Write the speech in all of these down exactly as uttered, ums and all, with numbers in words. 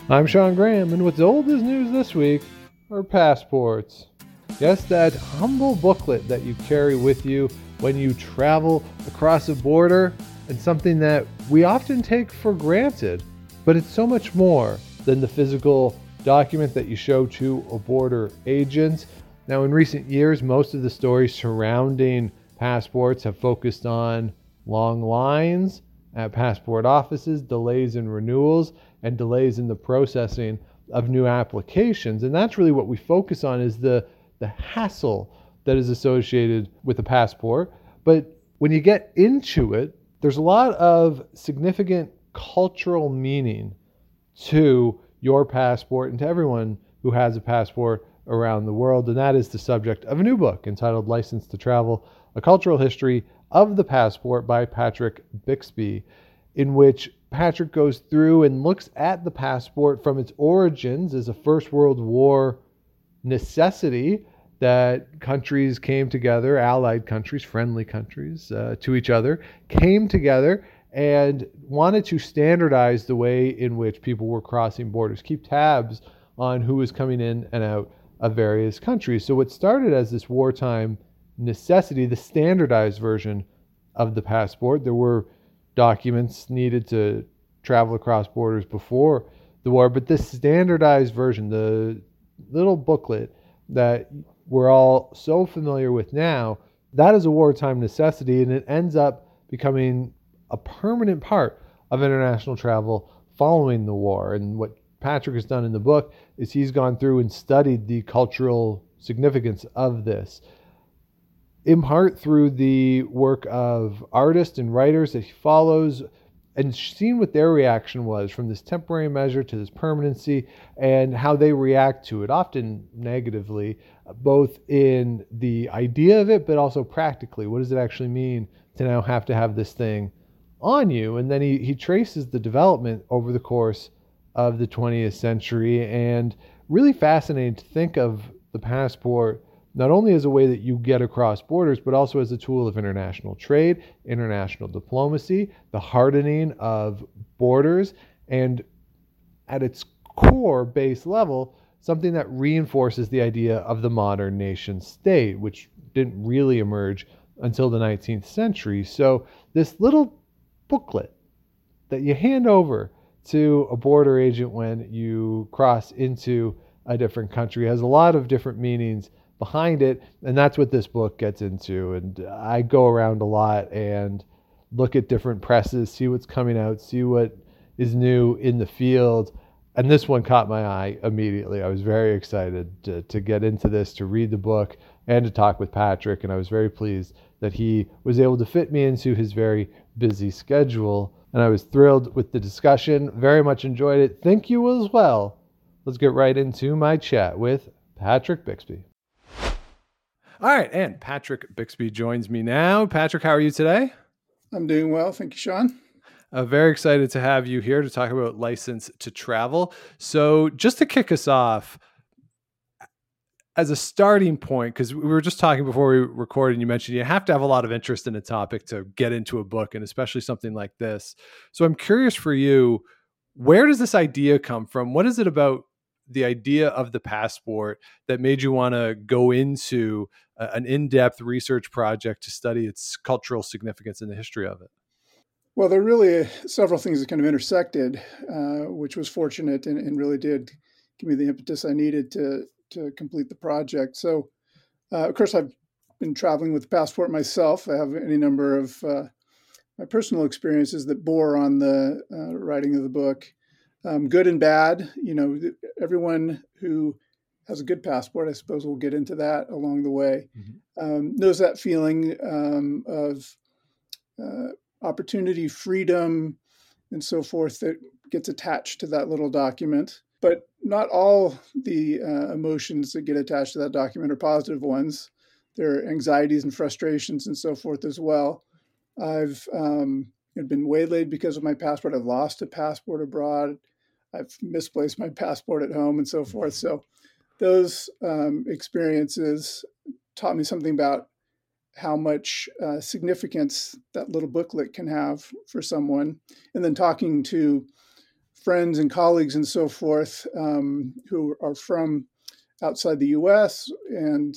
I'm Sean Graham, and what's old as news this week are passports. Yes, that humble booklet that you carry with you when you travel across a border, and something that we often take for granted, but it's so much more than the physical document that you show to a border agent. Now, in recent years, most of the stories surrounding passports have focused on long lines at passport offices, delays in renewals, and delays in the processing of new applications. And that's really what we focus on, is the, the hassle that is associated with a passport. But when you get into it, there's a lot of significant cultural meaning to your passport and to everyone who has a passport around the world. And that is the subject of a new book entitled License to Travel, A Cultural History of the Passport by Patrick Bixby, in which Patrick goes through and looks at the passport from its origins as a First World War necessity that countries came together, allied countries, friendly countries uh, to each other, came together and wanted to standardize the way in which people were crossing borders, keep tabs on who was coming in and out of various countries. So what started as this wartime necessity, the standardized version of the passport, there were documents needed to travel across borders before the war, but this standardized version, the little booklet that we're all so familiar with now, that is a wartime necessity, and it ends up becoming a permanent part of international travel following the war. And what Patrick has done in the book is he's gone through and studied the cultural significance of this, in part through the work of artists and writers that he follows, and seen what their reaction was from this temporary measure to this permanency, and how they react to it, often negatively, both in the idea of it, but also practically. What does it actually mean to now have to have this thing on you? And then he, he traces the development over the course of the twentieth century, and really fascinating to think of the passport not only as a way that you get across borders, but also as a tool of international trade, international diplomacy, the hardening of borders, and at its core base level, something that reinforces the idea of the modern nation state, which didn't really emerge until the nineteenth century. So this little booklet that you hand over to a border agent when you cross into a different country has a lot of different meanings behind it, and that's what this book gets into. And I go around a lot and look at different presses, see what's coming out, see what is new in the field, and this one caught my eye immediately. I was very excited to, to get into this, to read the book, and to talk with Patrick, and I was very pleased that he was able to fit me into his very busy schedule, and I was thrilled with the discussion, very much enjoyed it. Thank you as well. Let's get right into my chat with Patrick Bixby. All right, and Patrick Bixby joins me now. Patrick, how are you today? I'm doing well. Thank you, Sean. Uh, very excited to have you here to talk about License to Travel. So just to kick us off, as a starting point, because we were just talking before we recorded, and you mentioned you have to have a lot of interest in a topic to get into a book, and especially something like this. So I'm curious for you, where does this idea come from? What is it about the idea of the passport that made you want to go into a, an in-depth research project to study its cultural significance and the history of it? Well, there are really several things that kind of intersected, uh, which was fortunate and, and really did give me the impetus I needed to to complete the project. So, uh, of course, I've been traveling with the passport myself. I have any number of uh, my personal experiences that bore on the uh, writing of the book, um, good and bad. You know, everyone who has a good passport, I suppose we'll get into that along the way, mm-hmm. um, knows that feeling um, of uh, opportunity, freedom, and so forth that gets attached to that little document. But not all the uh, emotions that get attached to that document are positive ones. There are anxieties and frustrations and so forth as well. I've um, been waylaid because of my passport. I've lost a passport abroad. I've misplaced my passport at home and so forth. So those um, experiences taught me something about how much uh, significance that little booklet can have for someone. And then talking to friends and colleagues and so forth um, who are from outside the U S and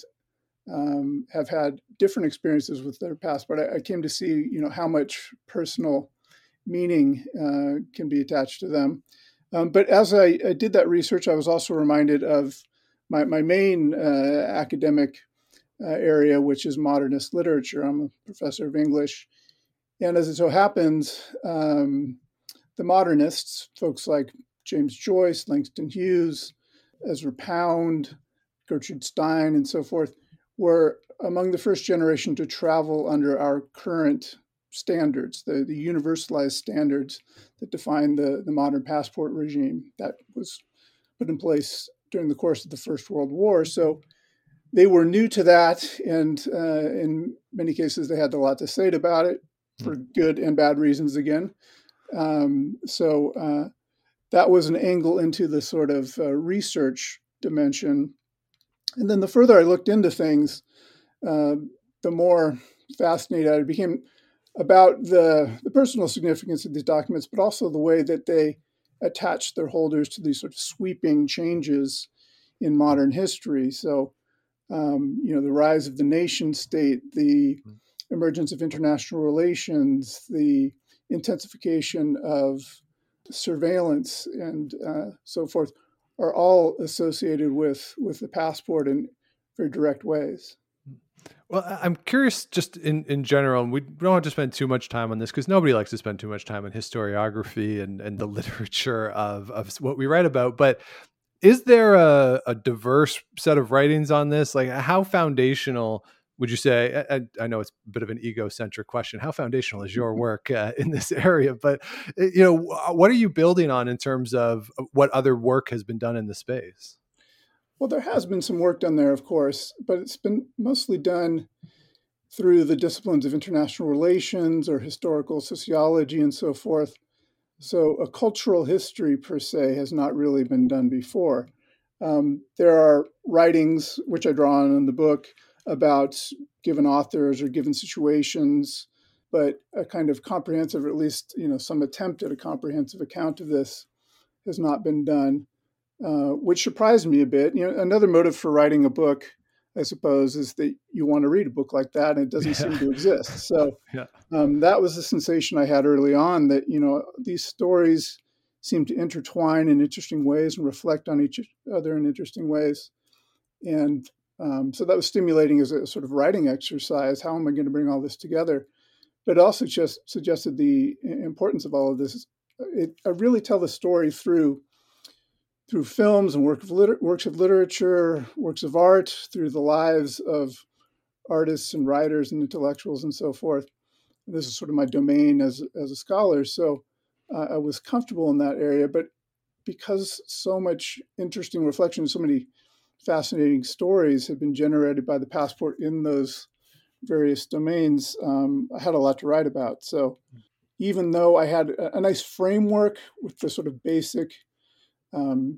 um, have had different experiences with their passport. I, I came to see, you know, how much personal meaning uh, can be attached to them. Um, but as I, I did that research, I was also reminded of my, my main uh, academic uh, area, which is modernist literature. I'm a professor of English. And as it so happens, um, the modernists, folks like James Joyce, Langston Hughes, Ezra Pound, Gertrude Stein, and so forth, were among the first generation to travel under our current standards, the, the universalized standards that define the, the modern passport regime that was put in place during the course of the First World War. So they were new to that, and uh, in many cases, they had a lot to say about it for good and bad reasons again. Um, so uh, that was an angle into the sort of uh, research dimension. And then the further I looked into things, uh, the more fascinated I became about the, the personal significance of these documents, but also the way that they attach their holders to these sort of sweeping changes in modern history. So, um, you know, the rise of the nation state, the emergence of international relations, the intensification of surveillance, and uh, so forth, are all associated with, with the passport in very direct ways. Well, I'm curious just in, in general, and we don't have to spend too much time on this because nobody likes to spend too much time on historiography and, and the literature of, of what we write about. But is there a, a diverse set of writings on this? Like, how foundational would you say? I, I know it's a bit of an egocentric question. How foundational is your work uh, in this area? But, you know, what are you building on in terms of what other work has been done in the space? Well, there has been some work done there, of course, but it's been mostly done through the disciplines of international relations or historical sociology and so forth. So a cultural history per se has not really been done before. Um, there are writings, which I draw on in the book, about given authors or given situations, but a kind of comprehensive, or at least, you know, some attempt at a comprehensive account of this has not been done. Uh, which surprised me a bit. You know, another motive for writing a book, I suppose, is that you want to read a book like that, and it doesn't yeah. seem to exist. So yeah. um, that was the sensation I had early on, that, you know, these stories seem to intertwine in interesting ways and reflect on each other in interesting ways. And um, so that was stimulating as a sort of writing exercise. How am I going to bring all this together? But it also just suggested the importance of all of this. It, I really tell the story through through films and work of liter- works of literature, works of art, through the lives of artists and writers and intellectuals and so forth. This is sort of my domain as, as a scholar. So uh, I was comfortable in that area. But because so much interesting reflection, so many fascinating stories have been generated by the passport in those various domains, um, I had a lot to write about. So even though I had a, a nice framework with the sort of basic Um,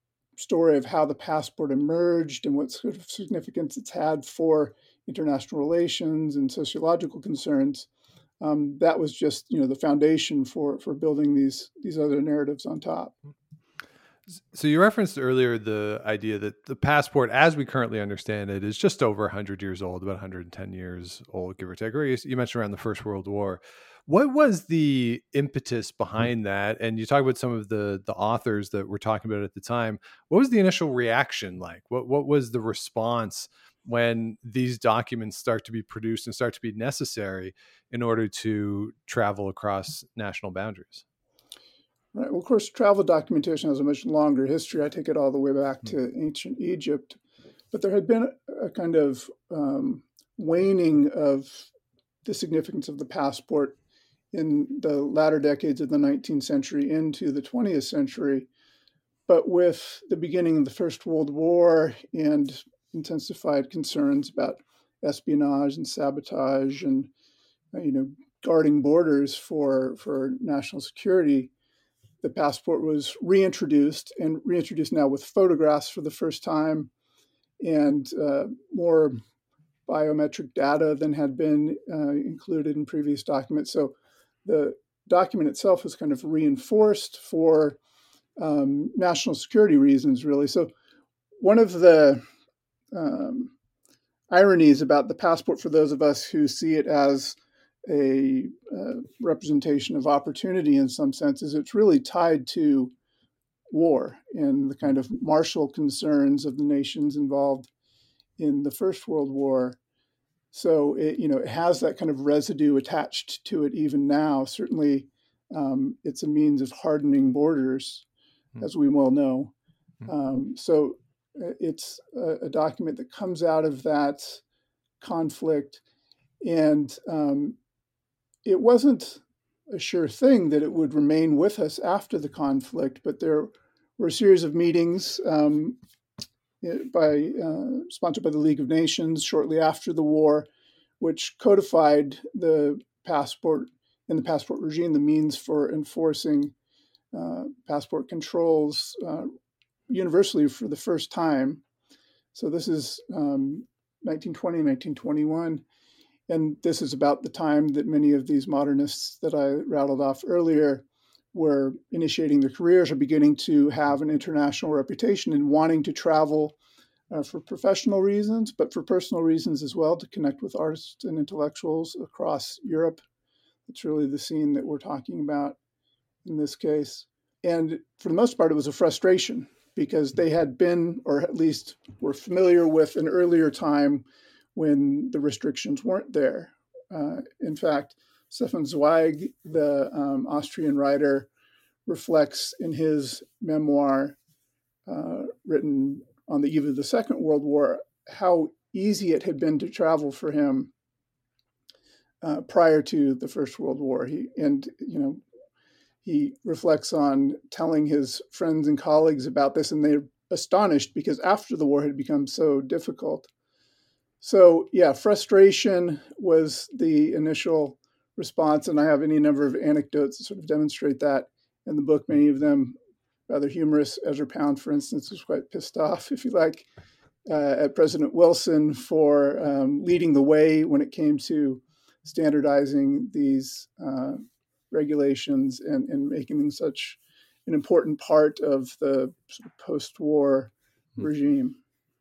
story of how the passport emerged and what sort of significance it's had for international relations and sociological concerns. Um, that was just, you know, the foundation for for building these these other narratives on top. So you referenced earlier the idea that the passport, as we currently understand it, is just over one hundred years old, about one hundred ten years old, give or take. Or you mentioned around the First World War. What was the impetus behind that? And you talk about some of the the authors that we're talking about at the time. What was the initial reaction like? What what was the response when these documents start to be produced and start to be necessary in order to travel across national boundaries? Right. Well, of course, travel documentation has a much longer history. I take it all the way back to ancient Egypt. But there had been a kind of um, waning of the significance of the passport in the latter decades of the nineteenth century into the twentieth century. But with the beginning of the First World War and intensified concerns about espionage and sabotage and, you know, guarding borders for, for national security, the passport was reintroduced and reintroduced now with photographs for the first time and uh, more biometric data than had been uh, included in previous documents. So the document itself was kind of reinforced for um, national security reasons, really. So one of the um, ironies about the passport for those of us who see it as a uh, representation of opportunity in some senses, it's really tied to war and the kind of martial concerns of the nations involved in the First World War. So it, you know, it has that kind of residue attached to it even now. Certainly, um, it's a means of hardening borders, Mm. as we well know. Mm. Um, so it's a, a document that comes out of that conflict, and um, it wasn't a sure thing that it would remain with us after the conflict, but there were a series of meetings um, by uh, sponsored by the League of Nations shortly after the war, which codified the passport in the passport regime, the means for enforcing uh, passport controls uh, universally for the first time. So this is um, nineteen twenty, nineteen twenty-one. And this is about the time that many of these modernists that I rattled off earlier were initiating their careers or beginning to have an international reputation and wanting to travel uh, for professional reasons, but for personal reasons as well, to connect with artists and intellectuals across Europe. That's really the scene that we're talking about in this case. And for the most part, it was a frustration because they had been, or at least were familiar with, an earlier time when the restrictions weren't there. Uh, in fact, Stefan Zweig, the um, Austrian writer, reflects in his memoir uh, written on the eve of the Second World War how easy it had been to travel for him uh, prior to the First World War. He and you know he reflects on telling his friends and colleagues about this, and they're astonished because after the war had become so difficult. So yeah, frustration was the initial response, and I have any number of anecdotes that sort of demonstrate that in the book, many of them rather humorous. Ezra Pound, for instance, was quite pissed off, if you like, uh, at President Wilson for um, leading the way when it came to standardizing these uh, regulations and, and making them such an important part of the sort of post-war Mm. regime.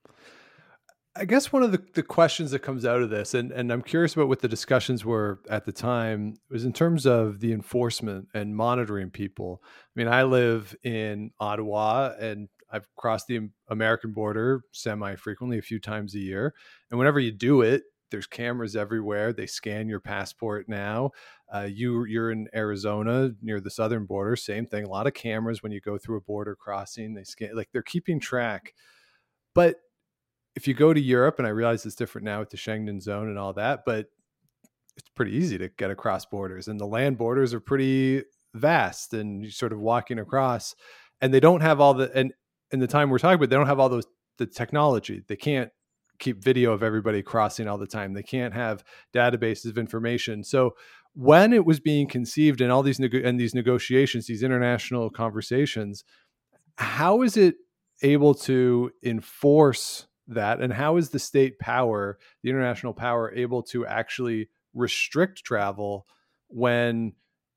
I guess one of the, the questions that comes out of this, and, and I'm curious about what the discussions were at the time, was in terms of the enforcement and monitoring people. I mean, I live in Ottawa and I've crossed the American border semi-frequently, a few times a year. And whenever you do it, there's cameras everywhere. They scan your passport now. Uh, you, you're in Arizona near the southern border, same thing. A lot of cameras when you go through a border crossing. They scan, like they're keeping track. But if you go to Europe, and I realize it's different now with the Schengen zone and all that, but it's pretty easy to get across borders, and the land borders are pretty vast, and you're sort of walking across, and they don't have all the, and in the time we're talking about, they don't have all those, the technology. They can't keep video of everybody crossing all the time. They can't have databases of information. So when it was being conceived in all these, neg- and these negotiations, these international conversations, how is it able to enforce that, and how is the state power, the international power, able to actually restrict travel when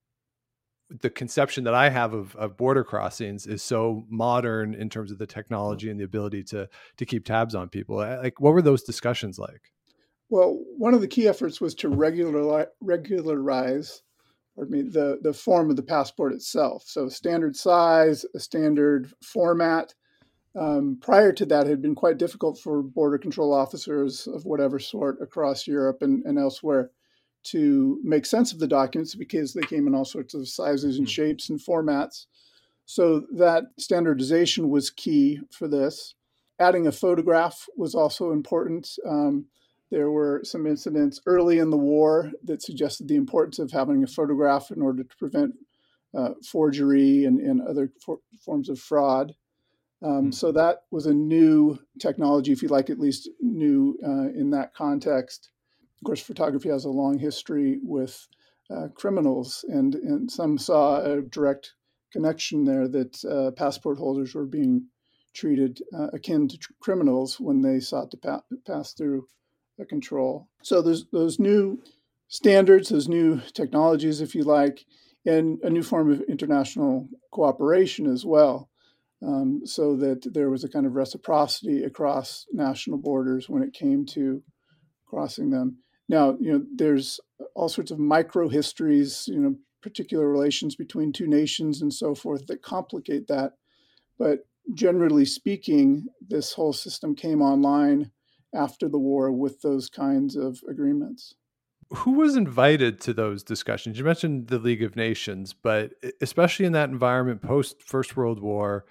the conception that I have of, of border crossings is so modern in terms of the technology and the ability to to keep tabs on people? Like, what were those discussions like? Well, one of the key efforts was to regularize, regularize pardon me, the, the form of the passport itself. So standard size, a standard format. Um, prior to that, it had been quite difficult for border control officers of whatever sort across Europe and, and elsewhere to make sense of the documents because they came in all sorts of sizes and shapes and formats. So that standardization was key for this. Adding a photograph was also important. Um, there were some incidents early in the war that suggested the importance of having a photograph in order to prevent uh, forgery and, and other for, forms of fraud. Um, so that was a new technology, if you like, at least new uh, in that context. Of course, photography has a long history with uh, criminals, and, and some saw a direct connection there that uh, passport holders were being treated uh, akin to tr- criminals when they sought to pa- pass through a control. So there's those new standards, those new technologies, if you like, and a new form of international cooperation as well, um, so that there was a kind of reciprocity across national borders when it came to crossing them. Now, you know, there's all sorts of micro histories, you know, particular relations between two nations and so forth that complicate that. But generally speaking, this whole system came online after the war with those kinds of agreements. Who was invited to those discussions? You mentioned the League of Nations, but especially in that environment post First World War,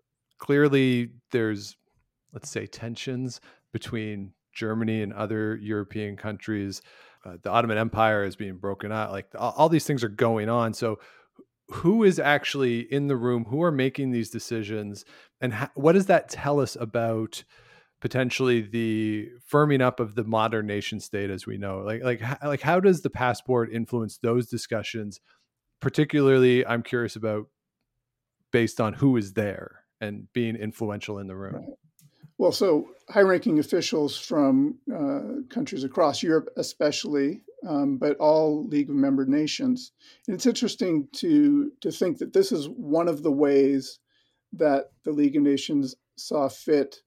clearly there's, let's say, tensions between Germany and other European countries. Uh, the Ottoman Empire is being broken up. Like all, all these things are going on. So who is actually in the room? Who are making these decisions? And how, what does that tell us about potentially the firming up of the modern nation state as we know? Like, like, like how does the passport influence those discussions? Particularly, I'm curious about based on who is there and being influential in the room. Right. Well, so high-ranking officials from uh, countries across Europe, especially, um, but all League of Member Nations. And it's interesting to to think that this is one of the ways that the League of Nations saw fit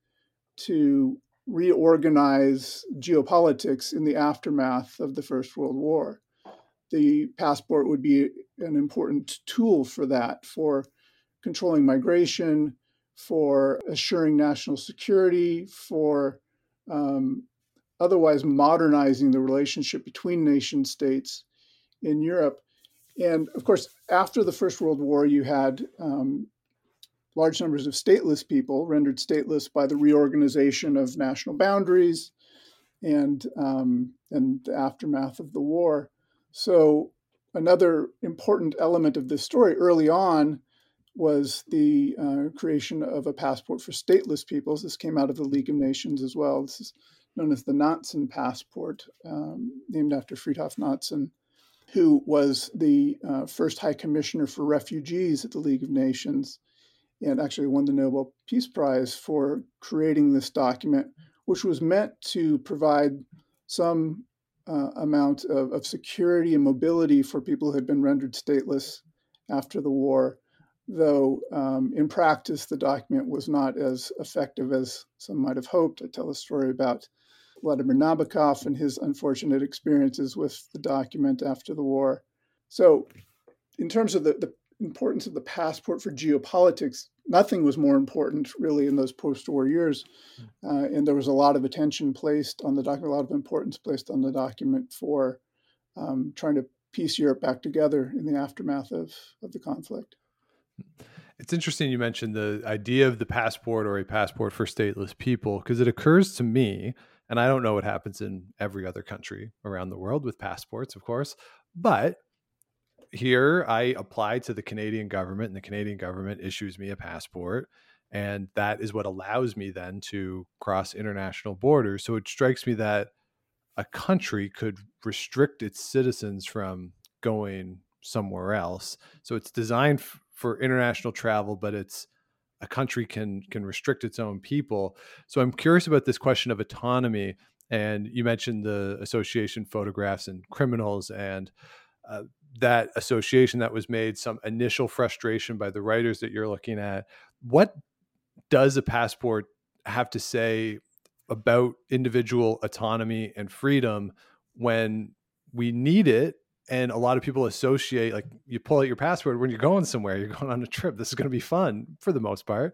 to reorganize geopolitics in the aftermath of the First World War. The passport would be an important tool for that, for controlling migration, for assuring national security, for um, otherwise modernizing the relationship between nation states in Europe. And of course, after the First World War, you had um, large numbers of stateless people rendered stateless by the reorganization of national boundaries and, um, and the aftermath of the war. So another important element of this story early on was the uh, creation of a passport for stateless peoples. This came out of the League of Nations as well. This is known as the Nansen Passport, um, named after Fridtjof Nansen, who was the uh, first High Commissioner for Refugees at the League of Nations, and actually won the Nobel Peace Prize for creating this document, which was meant to provide some uh, amount of, of security and mobility for people who had been rendered stateless after the war, though um, in practice, the document was not as effective as some might have hoped. I tell a story about Vladimir Nabokov and his unfortunate experiences with the document after the war. So in terms of the, the importance of the passport for geopolitics, nothing was more important really in those post-war years. Uh, and there was a lot of attention placed on the document, a lot of importance placed on the document for um, trying to piece Europe back together in the aftermath of, of the conflict. It's interesting you mentioned the idea of the passport or a passport for stateless people, because it occurs to me, and I don't know what happens in every other country around the world with passports, of course, but here I apply to the Canadian government and the Canadian government issues me a passport. And that is what allows me then to cross international borders. So it strikes me that a country could restrict its citizens from going somewhere else. So it's designed f- for international travel, but it's a country can can restrict its own people. So I'm curious about this question of autonomy. And you mentioned the association photographs and criminals and uh, that association that was made, some initial frustration by the writers that you're looking at. What does a passport have to say about individual autonomy and freedom when we need it? And a lot of people associate, like you pull out your passport when you're going somewhere, you're going on a trip. This is going to be fun for the most part.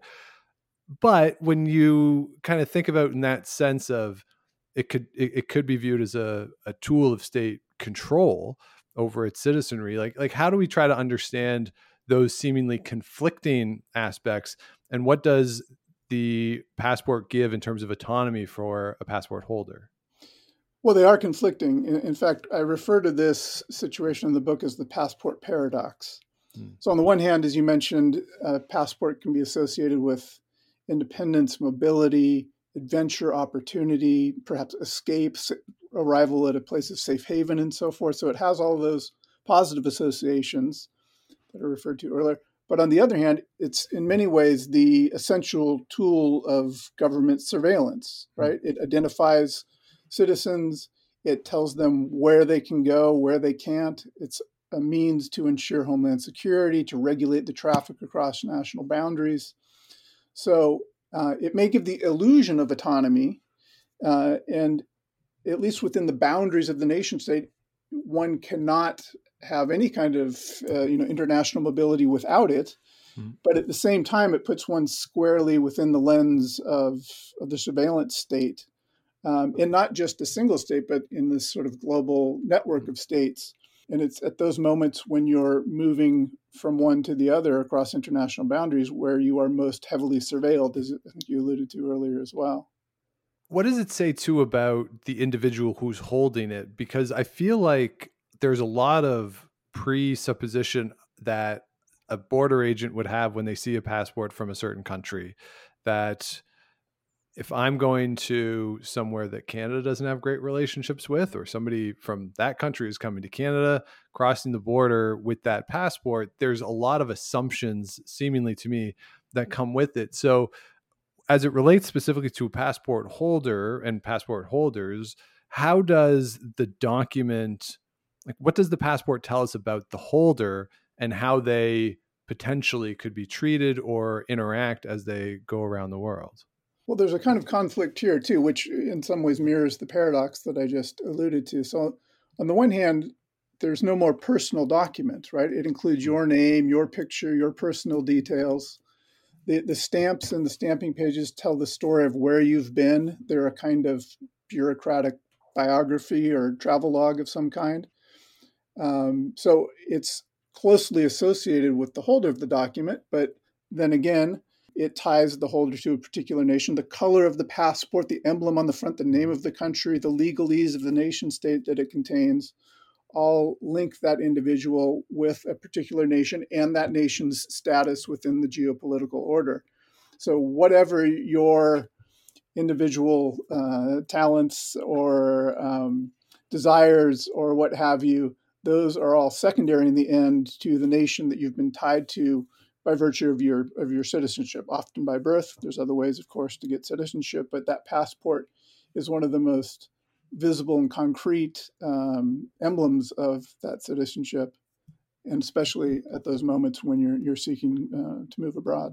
But when you kind of think about in that sense of it could, it, it could be viewed as a, a tool of state control over its citizenry. Like, like how do we try to understand those seemingly conflicting aspects? And what does the passport give in terms of autonomy for a passport holder? Well, they are conflicting. In, in fact, I refer to this situation in the book as the passport paradox. Hmm. So on the one hand, as you mentioned, a passport can be associated with independence, mobility, adventure, opportunity, perhaps escape, arrival at a place of safe haven, and so forth. So it has all those positive associations that I referred to earlier. But on the other hand, it's in many ways the essential tool of government surveillance, right? Mm-hmm. It identifies citizens. It tells them where they can go, where they can't. It's a means to ensure homeland security, to regulate the traffic across national boundaries. So uh, it may give the illusion of autonomy, uh, and at least within the boundaries of the nation state, one cannot have any kind of uh, you know international mobility without it. Mm-hmm. But at the same time, it puts one squarely within the lens of, of the surveillance state, um, and not just a single state, but in this sort of global network mm-hmm. of states. And it's at those moments when you're moving from one to the other across international boundaries where you are most heavily surveilled, as I think you alluded to earlier as well. What does it say, too, about the individual who's holding it? Because I feel like there's a lot of presupposition that a border agent would have when they see a passport from a certain country, that if I'm going to somewhere that Canada doesn't have great relationships with, or somebody from that country is coming to Canada, crossing the border with that passport, there's a lot of assumptions, seemingly to me, that come with it. So as it relates specifically to a passport holder and passport holders, how does the document, like what does the passport tell us about the holder and how they potentially could be treated or interact as they go around the world? Well, there's a kind of conflict here, too, which in some ways mirrors the paradox that I just alluded to. So on the one hand, there's no more personal document, right? It includes your name, your picture, your personal details. The, the stamps and the stamping pages tell the story of where you've been. They're a kind of bureaucratic biography or travel log of some kind. Um, so it's closely associated with the holder of the document, but then again, it ties the holder to a particular nation. The color of the passport, the emblem on the front, the name of the country, the legalese of the nation state that it contains, all link that individual with a particular nation and that nation's status within the geopolitical order. So whatever your individual uh, talents or um, desires or what have you, those are all secondary in the end to the nation that you've been tied to by virtue of your of your citizenship, often by birth. There's other ways, of course, to get citizenship, but that passport is one of the most visible and concrete um, emblems of that citizenship, and especially at those moments when you're you're seeking uh, to move abroad.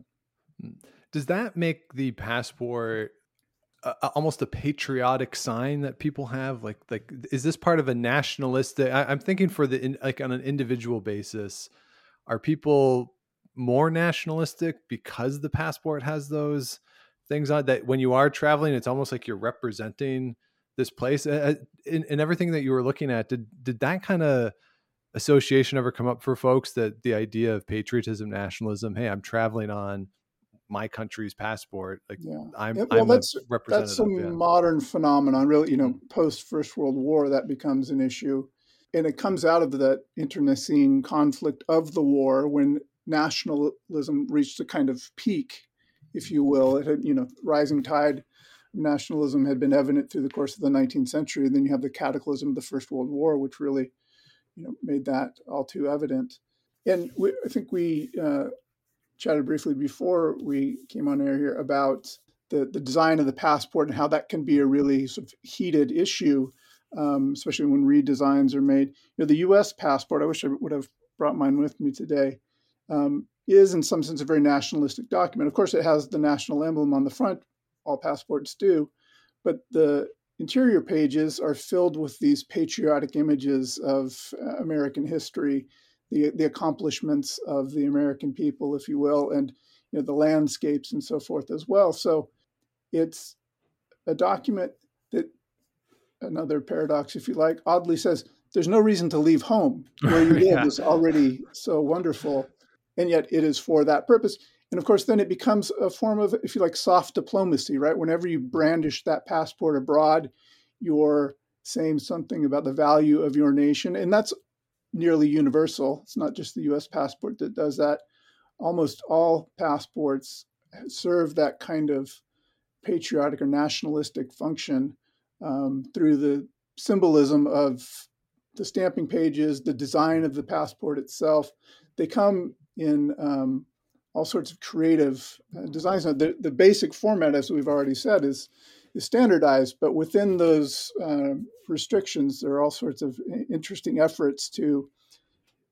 Does that make the passport uh, almost a patriotic sign that people have? Like, like is this part of a nationalistic? I, I'm thinking for the in, like on an individual basis, are people more nationalistic because the passport has those things on that when you are traveling, it's almost like you're representing this place? In, in everything that you were looking at, did did that kind of association ever come up for folks, that the idea of patriotism, nationalism, hey, I'm traveling on my country's passport, like yeah. I'm, well, I'm that's, a representative. That's some yeah. modern phenomenon, really, you know, mm-hmm. post First World War, that becomes an issue. And it comes out of that internecine conflict of the war when nationalism reached a kind of peak, if you will. It had, you know, rising tide of nationalism had been evident through the course of the nineteenth century. And then you have the cataclysm of the First World War, which really, you know, made that all too evident. And we, I think we uh, chatted briefly before we came on air here about the, the design of the passport and how that can be a really sort of heated issue, um, especially when redesigns are made. You know, the U S passport, I wish I would have brought mine with me today, um, is in some sense a very nationalistic document. Of course, it has the national emblem on the front. All passports do. But the interior pages are filled with these patriotic images of uh, American history, the the accomplishments of the American people, if you will, and you know the landscapes and so forth as well. So it's a document that, another paradox, if you like, oddly says there's no reason to leave home. Where you live yeah. is already so wonderful, and yet it is for that purpose. And of course, then it becomes a form of, if you like, soft diplomacy, right? Whenever you brandish that passport abroad, you're saying something about the value of your nation. And that's nearly universal. It's not just the U S passport that does that. Almost all passports serve that kind of patriotic or nationalistic function um, through the symbolism of the stamping pages, the design of the passport itself. They come in um, all sorts of creative uh, designs. Now, the, the basic format, as we've already said, is, is standardized, but within those uh, restrictions, there are all sorts of interesting efforts to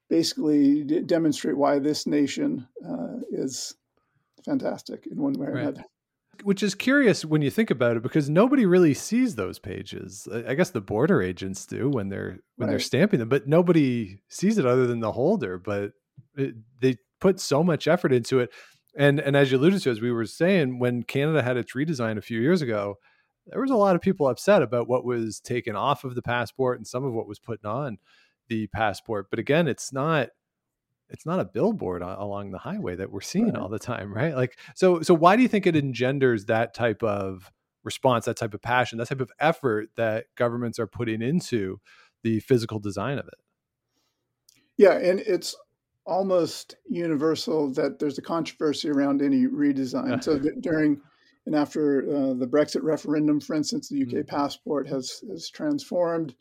basically d- demonstrate why this nation uh, is fantastic in one way or Right. another. Which is curious when you think about it, because nobody really sees those pages. I I guess the border agents do when they're when they're Right. stamping them, but nobody sees it other than the holder. But it, they put so much effort into it, and and as you alluded to, as we were saying, when Canada had its redesign a few years ago, there was a lot of people upset about what was taken off of the passport and some of what was put on the passport. But again, it's not it's not a billboard a- along the highway that we're seeing Right. all the time, right? Like, so, so why do you think it engenders that type of response, that type of passion, that type of effort that governments are putting into the physical design of it? Yeah, and it's almost universal that there's a controversy around any redesign. So that during and after uh, the Brexit referendum, for instance, the U K Mm, passport has has transformed,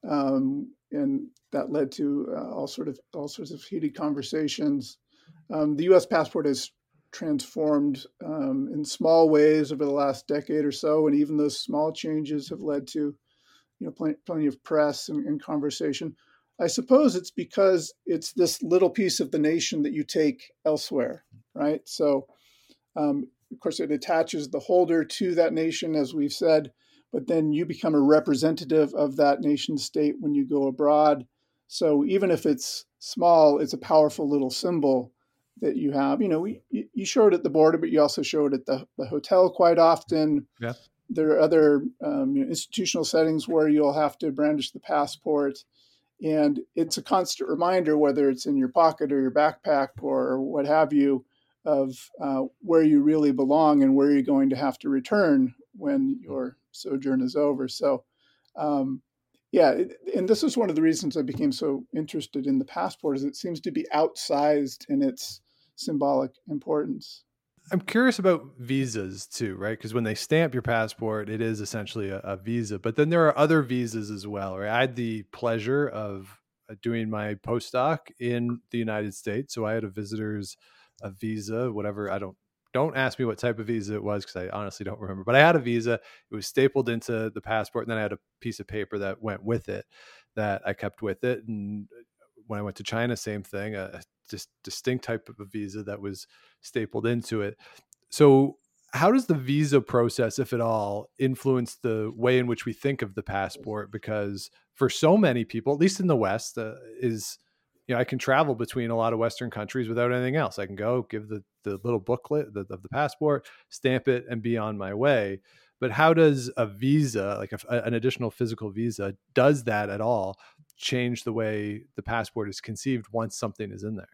um, and that led to uh, all sort of all sorts of heated conversations. Um, the U S passport has transformed um, in small ways over the last decade or so, and even those small changes have led to you know plenty, plenty of press and, and conversation. I suppose it's because it's this little piece of the nation that you take elsewhere, right? So, um, of course, it attaches the holder to that nation, as we've said, but then you become a representative of that nation state when you go abroad. So even if it's small, it's a powerful little symbol that you have. You know, we, you show it at the border, but you also show it at the, the hotel quite often. yeah. There are other um, you know, institutional settings where you'll have to brandish the passport. And it's a constant reminder, whether it's in your pocket or your backpack or what have you, of uh, where you really belong and where you're going to have to return when your sojourn is over. So, um, yeah, it, and this is one of the reasons I became so interested in the passport, is it seems to be outsized in its symbolic importance. I'm curious about visas too, right? Because when they stamp your passport, it is essentially a, a visa. But then there are other visas as well. Right? I had the pleasure of uh, doing my postdoc in the United States, so I had a visitor's a visa, whatever. I don't don't ask me what type of visa it was, because I honestly don't remember. But I had a visa. It was stapled into the passport, and then I had a piece of paper that went with it that I kept with it. And when I went to China, same thing, a just distinct type of a visa that was stapled into it. So, how does the visa process, if at all, influence the way in which we think of the passport? Because for so many people, at least in the West, uh, is you know I can travel between a lot of Western countries without anything else. I can go give the the little booklet of the, the passport, stamp it, and be on my way. But how does a visa, like a, an additional physical visa, does that at all change the way the passport is conceived once something is in there?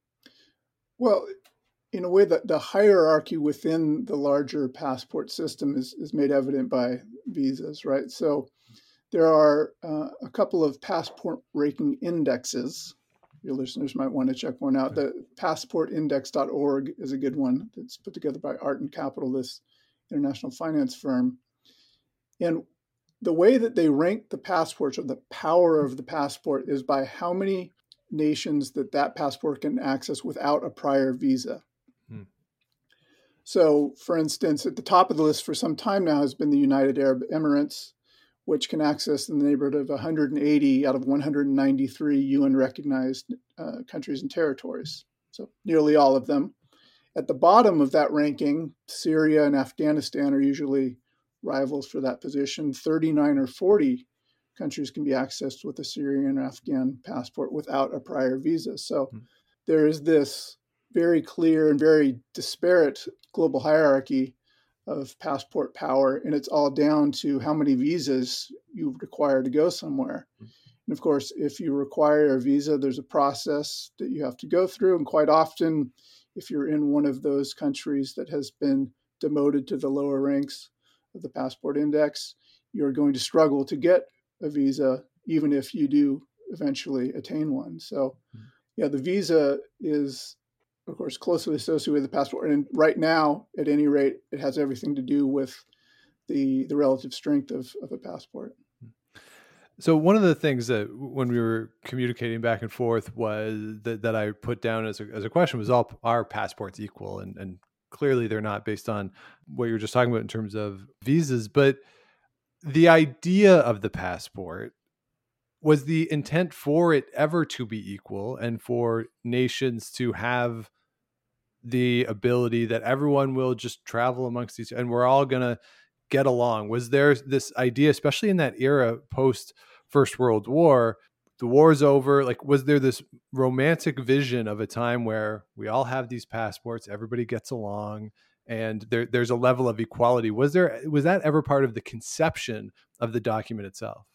Well, in a way, that the hierarchy within the larger passport system is, is made evident by visas, right? So there are uh, a couple of passport ranking indexes. Your listeners might want to check one out. The passport index dot org is a good one that's put together by Art and Capital, this international finance firm. And the way that they rank the passports, or the power of the passport, is by how many nations that that passport can access without a prior visa. Hmm. So, for instance, at the top of the list for some time now has been the United Arab Emirates, which can access in the neighborhood of one hundred eighty out of one hundred ninety-three U N recognized uh, countries and territories. So, nearly all of them. At the bottom of that ranking, Syria and Afghanistan are usually rivals for that position. thirty-nine or forty countries can be accessed with a Syrian or Afghan passport without a prior visa. So Hmm. there is this very clear and very disparate global hierarchy of passport power, and it's all down to how many visas you require to go somewhere. And of course, if you require a visa, there's a process that you have to go through. And quite often, if you're in one of those countries that has been demoted to the lower ranks of the passport index, you're going to struggle to get a visa, even if you do eventually attain one. So, yeah, the visa is, of course, closely associated with the passport. And right now, at any rate, it has everything to do with the, the relative strength of, of a passport. So one of the things that when we were communicating back and forth was that, that I put down as a, as a question was, all our passports equal? And, and clearly they're not, based on what you were just talking about in terms of visas. But the idea of the passport, was the intent for it ever to be equal and for nations to have the ability that everyone will just travel amongst each and we're all going to get along? Was there this idea, especially in that era post First World War, the war's over, like was there this romantic vision of a time where we all have these passports, everybody gets along, and there, there's a level of equality? Was there, was that ever part of the conception of the document itself?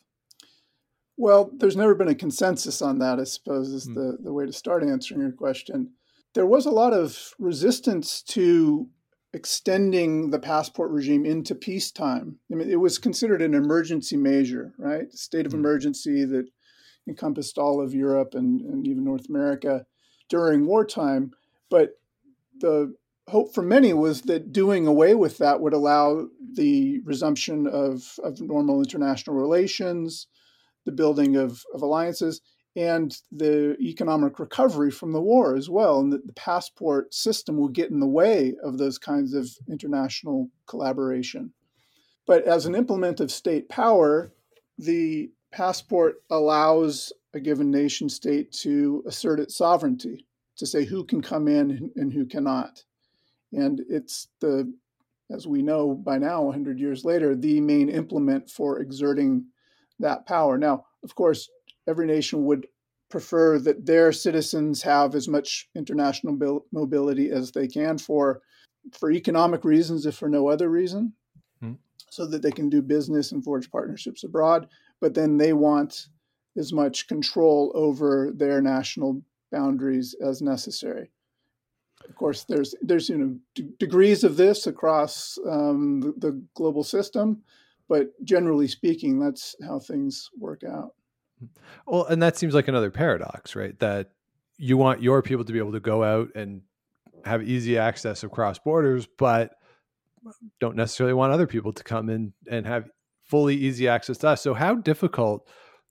Well, there's never been a consensus on that, I suppose, is hmm. the, the way to start answering your question. There was a lot of resistance to extending the passport regime into peacetime. I mean, it was considered an emergency measure, right? State of hmm. emergency that encompassed all of Europe and, and even North America during wartime. But the hope for many was that doing away with that would allow the resumption of, of normal international relations, the building of, of alliances, and the economic recovery from the war as well. And that the passport system will get in the way of those kinds of international collaboration. But as an implement of state power, the passport allows a given nation state to assert its sovereignty, to say who can come in and who cannot. And it's the, as we know by now, one hundred years later, the main implement for exerting that power. Now, of course, every nation would prefer that their citizens have as much international mobility as they can for, for economic reasons, if for no other reason, hmm. so that they can do business and forge partnerships abroad. But then they want as much control over their national boundaries as necessary. Of course, there's there's you know d- degrees of this across um, the, the global system, but generally speaking, that's how things work out. Well, and that seems like another paradox, right? That you want your people to be able to go out and have easy access across borders, but don't necessarily want other people to come in and have fully easy access to us. So how difficult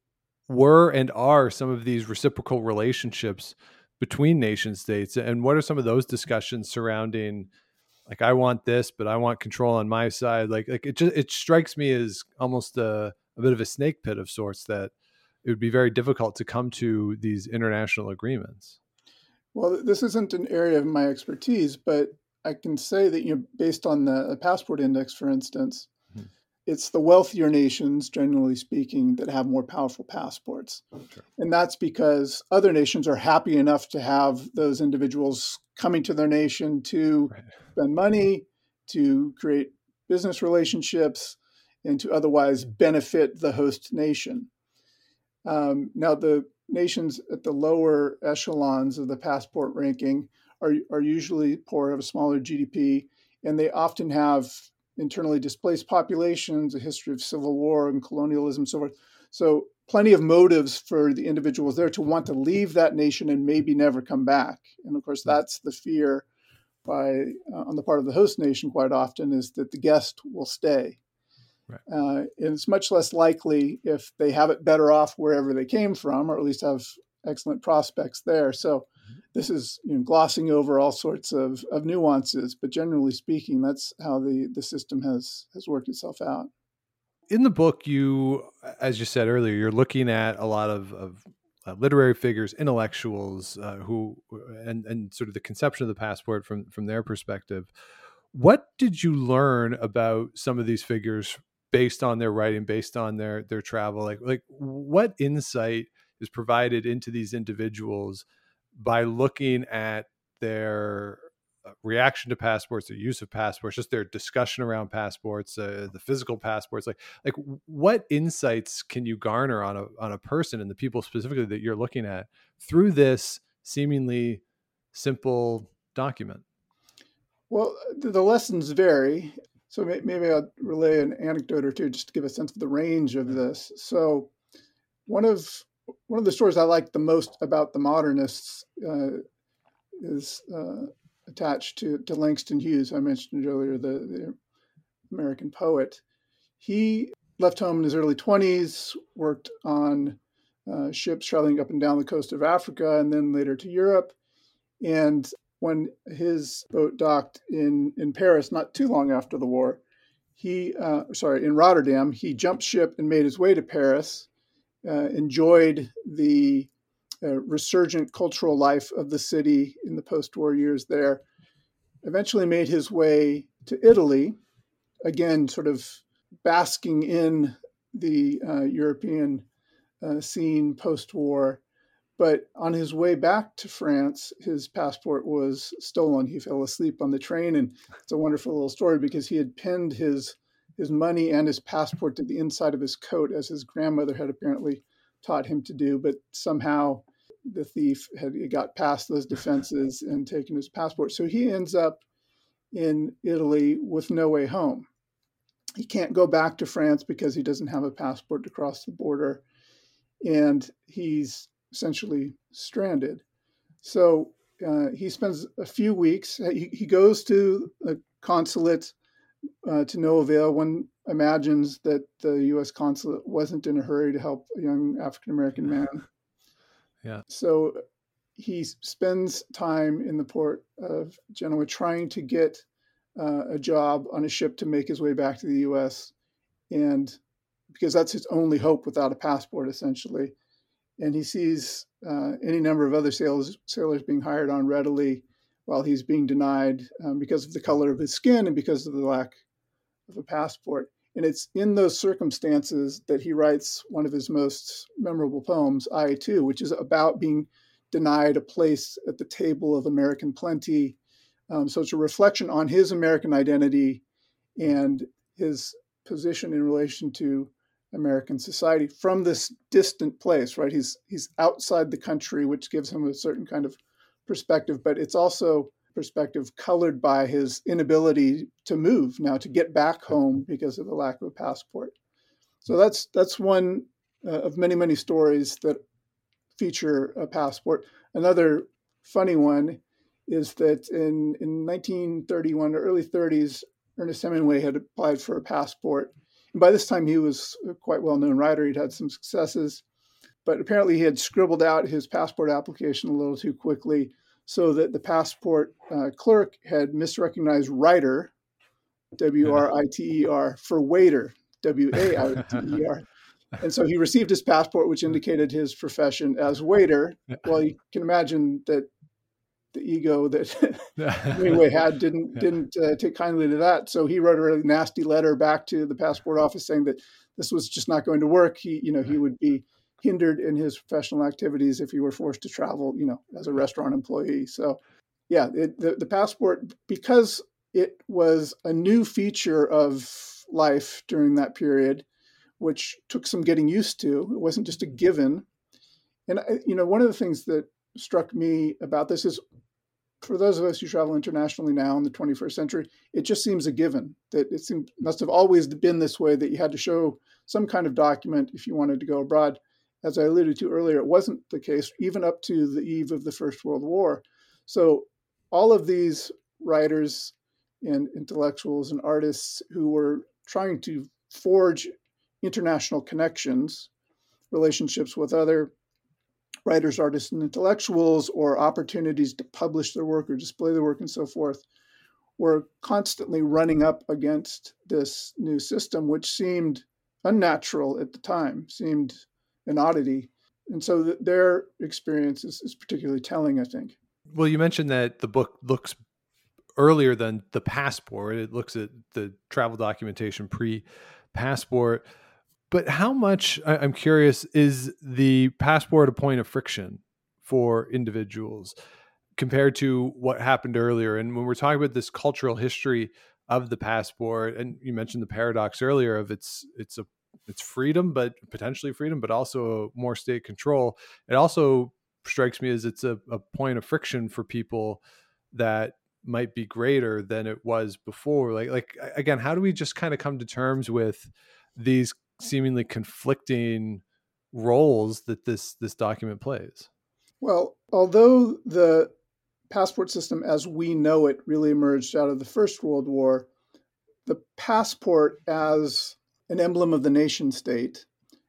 were and are some of these reciprocal relationships between nation states? And what are some of those discussions surrounding, like, I want this, but I want control on my side? Like, like it just, it strikes me as almost a, a bit of a snake pit of sorts, that it would be very difficult to come to these international agreements. Well, this isn't an area of my expertise, but I can say that, you know, based on the, the passport index, for instance, mm-hmm. it's the wealthier nations, generally speaking, that have more powerful passports. Sure. And that's because other nations are happy enough to have those individuals coming to their nation to right. spend money, to create business relationships, and to otherwise benefit the host nation. Um, now, the nations at the lower echelons of the passport ranking are, are usually poor, have a smaller G D P, and they often have internally displaced populations, a history of civil war and colonialism, and so forth. So plenty of motives for the individuals there to want to leave that nation and maybe never come back. And of course, that's the fear by uh, on the part of the host nation quite often, is that the guest will stay. Right. Uh, and it's much less likely if they have it better off wherever they came from, or at least have excellent prospects there. So mm-hmm. this is, you know, glossing over all sorts of, of nuances, but generally speaking, that's how the, the system has, has worked itself out. In the book, you, as you said earlier, you're looking at a lot of, of uh, literary figures, intellectuals, uh, who, and, and sort of the conception of the passport from, from their perspective. What did you learn about some of these figures based on their writing, based on their, their travel? Like, like what insight is provided into these individuals by looking at their reaction to passports, their use of passports, just their discussion around passports, uh, the physical passports? Like, like what insights can you garner on a, on a person and the people specifically that you're looking at through this seemingly simple document? Well, the lessons vary. So maybe I'll relay an anecdote or two just to give a sense of the range of this. So one of one of the stories I like the most about the modernists uh, is uh, attached to, to Langston Hughes. I mentioned earlier, the, the American poet. He left home in his early twenties, worked on uh, ships traveling up and down the coast of Africa, and then later to Europe. And when his boat docked in, in Paris, not too long after the war, he, uh, sorry, in Rotterdam, he jumped ship and made his way to Paris uh, enjoyed the uh, resurgent cultural life of the city in the post-war years there, eventually made his way to Italy, again, sort of basking in the uh, European uh, scene post-war. But on his way back to France, his passport was stolen. He fell asleep on the train, and it's a wonderful little story because he had pinned his his money and his passport to the inside of his coat, as his grandmother had apparently taught him to do. But somehow the thief had got past those defenses and taken his passport. So he ends up in Italy with no way home. He can't go back to France because he doesn't have a passport to cross the border, and he's essentially stranded. So uh, he spends a few weeks. He, he goes to the consulate uh, to no avail. One imagines that the U S consulate wasn't in a hurry to help a young African American man. Yeah. So he spends time in the port of Genoa trying to get uh, a job on a ship to make his way back to the U S, and because that's his only hope without a passport, essentially. And he sees uh, any number of other sailors, sailors being hired on readily while he's being denied um, because of the color of his skin and because of the lack of a passport. And it's in those circumstances that he writes one of his most memorable poems, I Too, which is about being denied a place at the table of American plenty. Um, so it's a reflection on his American identity and his position in relation to American society from this distant place, right? He's he's outside the country, which gives him a certain kind of perspective, but it's also perspective colored by his inability to move now, to get back home because of the lack of a passport. So that's that's one uh, of many, many stories that feature a passport. Another funny one is that in, in nineteen thirty-one, or early thirties, Ernest Hemingway had applied for a passport. And by this time, he was a quite well-known writer. He'd had some successes, but apparently he had scribbled out his passport application a little too quickly, so that the passport uh, clerk had misrecognized writer, W R I T E R, for waiter, W A I T E R. And so he received his passport, which indicated his profession as waiter. Well, you can imagine that the ego that Hemingway had didn't Yeah. didn't uh, take kindly to that. So he wrote a really nasty letter back to the passport office saying that this was just not going to work. He, you know, he would be hindered in his professional activities if he were forced to travel, you know, as a restaurant employee. So, yeah, it, the the passport, because it was a new feature of life during that period, which took some getting used to. It wasn't just a given. And, you know, one of the things that struck me about this is, for those of us who travel internationally now in the twenty-first century, it just seems a given that it seemed, must have always been this way, that you had to show some kind of document if you wanted to go abroad. As I alluded to earlier, it wasn't the case even up to the eve of the First World War. So all of these writers and intellectuals and artists who were trying to forge international connections, relationships with other writers, artists, and intellectuals, or opportunities to publish their work or display their work and so forth, were constantly running up against this new system, which seemed unnatural at the time, seemed an oddity. And so th- their experience is, is particularly telling, I think. Well, you mentioned that the book looks earlier than the passport. It looks at the travel documentation pre-passport. But how much, I'm curious, is the passport a point of friction for individuals compared to what happened earlier? And when we're talking about this cultural history of the passport, and you mentioned the paradox earlier of it's it's a it's freedom, but potentially freedom, but also more state control. It also strikes me as it's a, a point of friction for people that might be greater than it was before. Like, like again, how do we just kind of come to terms with these seemingly conflicting roles that this this document plays? Well, although the passport system as we know it really emerged out of the First World War, the passport as an emblem of the nation state,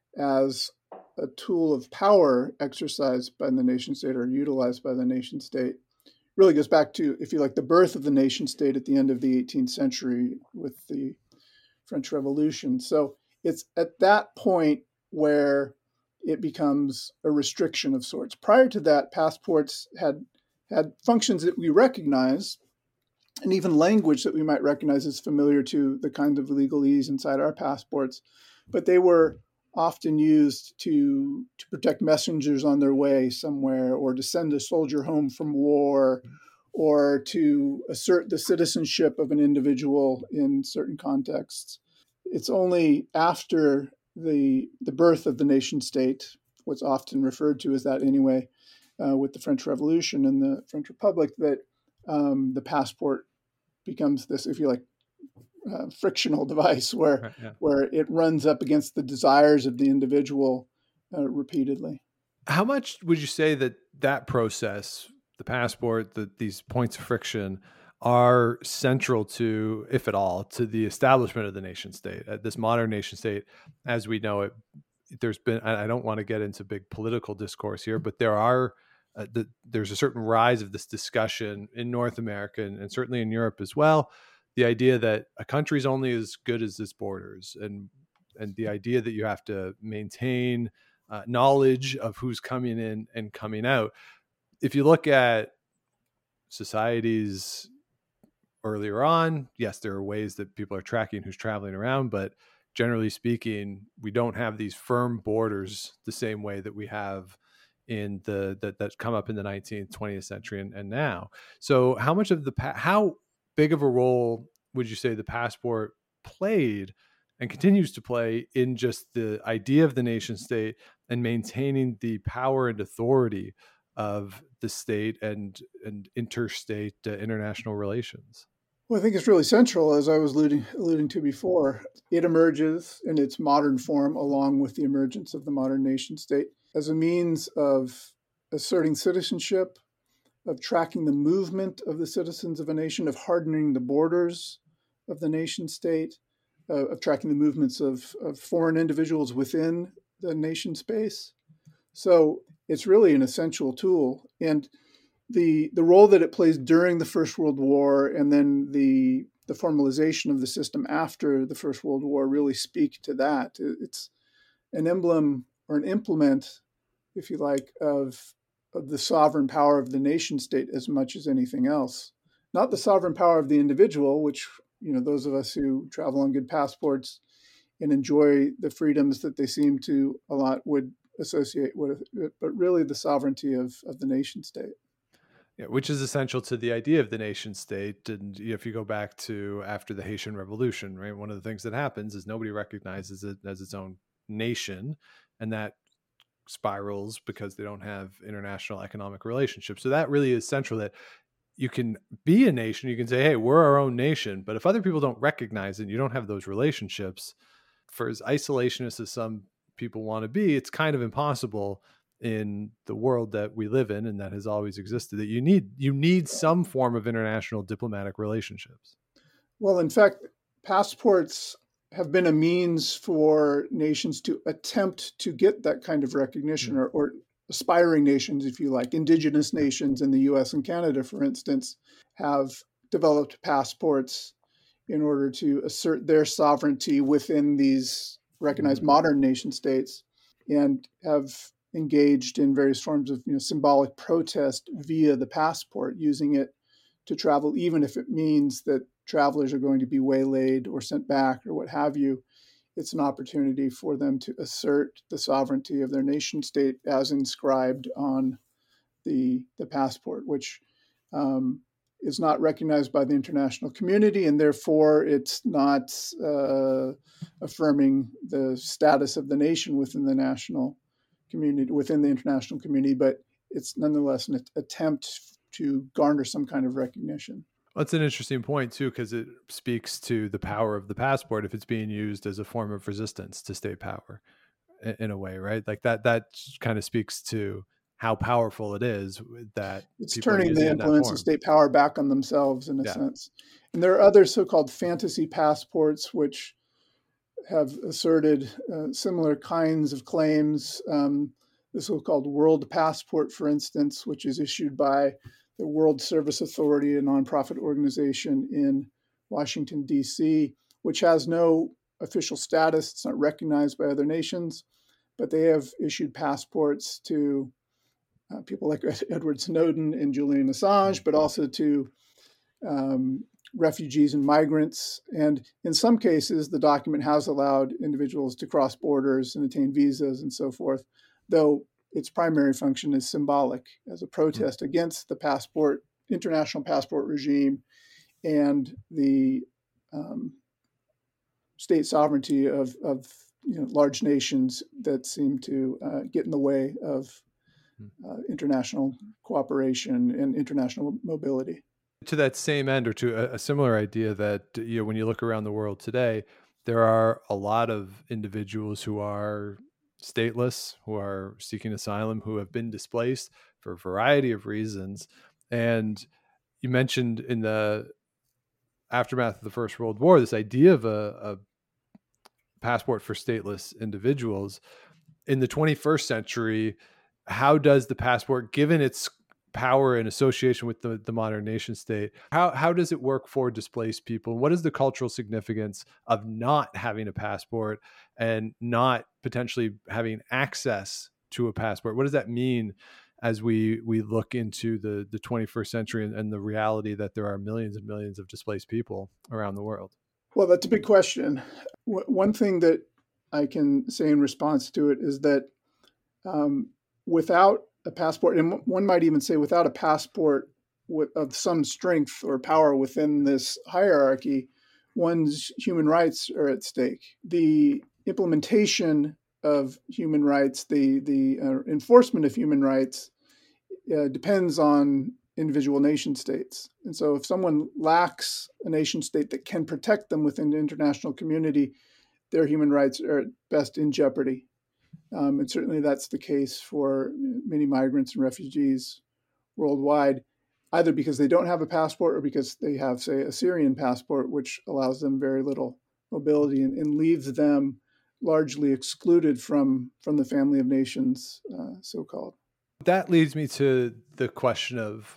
as a tool of power exercised by the nation state or utilized by the nation state, really goes back to, if you like, the birth of the nation state at the end of the eighteenth century with the French Revolution. So it's at that point where it becomes a restriction of sorts. Prior to that, passports had had functions that we recognize, and even language that we might recognize as familiar to the kinds of legalese inside our passports, but they were often used to to protect messengers on their way somewhere, or to send a soldier home from war, or to assert the citizenship of an individual in certain contexts. It's only after the the birth of the nation state, what's often referred to as that anyway, uh, with the French Revolution and the French Republic, that um, the passport becomes this, if you like, uh, frictional device where Right, yeah. where it runs up against the desires of the individual uh, repeatedly. How much would you say that that process, the passport, the, these points of friction, are central to, if at all, to the establishment of the nation state, uh, this modern nation state as we know it? There's been, I don't want to get into big political discourse here, but there are, uh, the, there's a certain rise of this discussion in North America and, and certainly in Europe as well. The idea that a country's only as good as its borders, and and the idea that you have to maintain uh, knowledge of who's coming in and coming out. If you look at societies earlier on, yes, there are ways that people are tracking who's traveling around, but generally speaking, we don't have these firm borders the same way that we have in the that that come up in the nineteenth, twentieth century and, and now. So how much of the how big of a role would you say the passport played and continues to play in just the idea of the nation state and maintaining the power and authority of the state and and interstate uh, international relations? Well, I think it's really central, as I was alluding, alluding to before. It emerges in its modern form along with the emergence of the modern nation state as a means of asserting citizenship, of tracking the movement of the citizens of a nation, of hardening the borders of the nation state, uh, of tracking the movements of, of foreign individuals within the nation space. So it's really an essential tool. And the the role that it plays during the First World War and then the the formalization of the system after the First World War really speak to that. It's an emblem or an implement, if you like, of, of the sovereign power of the nation state as much as anything else. Not the sovereign power of the individual, which, you know, those of us who travel on good passports and enjoy the freedoms that they seem to a lot would associate with it, but really the sovereignty of, of the nation state. Yeah, which is essential to the idea of the nation state. And if you go back to after the Haitian Revolution, right, one of the things that happens is nobody recognizes it as its own nation, and that spirals because they don't have international economic relationships. So that really is central, that you can be a nation, you can say, hey, we're our own nation, but if other people don't recognize it, you don't have those relationships, for as isolationist as some people want to be, it's kind of impossible in the world that we live in and that has always existed, that you need you need some form of international diplomatic relationships. Well, in fact, passports have been a means for nations to attempt to get that kind of recognition, mm-hmm. or, or aspiring nations, if you like. Indigenous nations in the U S and Canada, for instance, have developed passports in order to assert their sovereignty within these recognized mm-hmm. modern nation states, and have engaged in various forms of, you know, symbolic protest via the passport, using it to travel, even if it means that travelers are going to be waylaid or sent back or what have you. It's an opportunity for them to assert the sovereignty of their nation state as inscribed on the, the passport, which um, is not recognized by the international community, and therefore it's not uh, affirming the status of the nation within the national community, within the international community, but it's nonetheless an attempt to garner some kind of recognition. That's an interesting point too, because it speaks to the power of the passport if it's being used as a form of resistance to state power in a way, right? Like that, that kind of speaks to how powerful it is that it's turning the implements of state power back on themselves in a yeah. sense. And there are other so-called fantasy passports, which have asserted uh, similar kinds of claims. Um, the so-called World Passport, for instance, which is issued by the World Service Authority, a nonprofit organization in Washington, D C, which has no official status. It's not recognized by other nations, but they have issued passports to uh, people like Edward Snowden and Julian Assange, but also to um, refugees and migrants. And in some cases, the document has allowed individuals to cross borders and attain visas and so forth, though its primary function is symbolic as a protest against the passport, international passport regime and the um, state sovereignty of, of you know, large nations that seem to uh, get in the way of uh, international cooperation and international mobility. To that same end, or to a, a similar idea, that you know, when you look around the world today, there are a lot of individuals who are stateless, who are seeking asylum, who have been displaced for a variety of reasons. And you mentioned in the aftermath of the First World War, this idea of a, a passport for stateless individuals. In the twenty-first century, how does the passport, given its power in association with the, the modern nation state, how, how does it work for displaced people? What is the cultural significance of not having a passport and not potentially having access to a passport? What does that mean as we we look into the, the twenty-first century and, and the reality that there are millions and millions of displaced people around the world? Well, that's a big question. W- one thing that I can say in response to it is that um, without a passport, and one might even say without a passport with, of some strength or power within this hierarchy, one's human rights are at stake. The implementation of human rights, the the uh, enforcement of human rights, uh, depends on individual nation states. And so if someone lacks a nation state that can protect them within the international community, their human rights are at best in jeopardy. Um, and certainly that's the case for many migrants and refugees worldwide, either because they don't have a passport or because they have, say, a Syrian passport, which allows them very little mobility and, and leaves them largely excluded from, from the family of nations, uh, so-called. That leads me to the question of,